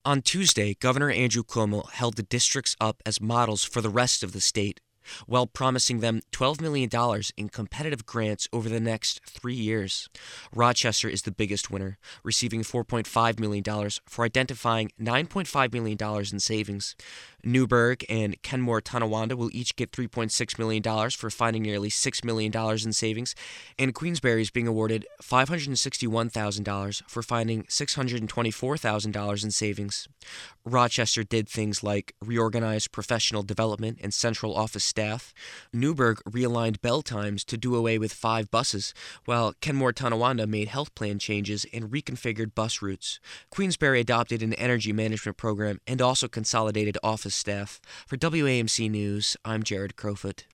On Tuesday, Governor Andrew Cuomo held the districts up as models for the rest of the state, while promising them $12 million in competitive grants over the next 3 years. Rochester is the biggest winner, receiving $4.5 million for identifying $9.5 million in savings. Newburgh and Kenmore Tonawanda will each get $3.6 million for finding nearly $6 million in savings, and Queensbury is being awarded $561,000 for finding $624,000 in savings. Rochester did things like reorganize professional development and central office staff. Newburgh realigned bell times to do away with 5 buses, while Kenmore Tonawanda made health plan changes and reconfigured bus routes. Queensbury adopted an energy management program and also consolidated office staff. For WAMC News, I'm Jared Crowfoot.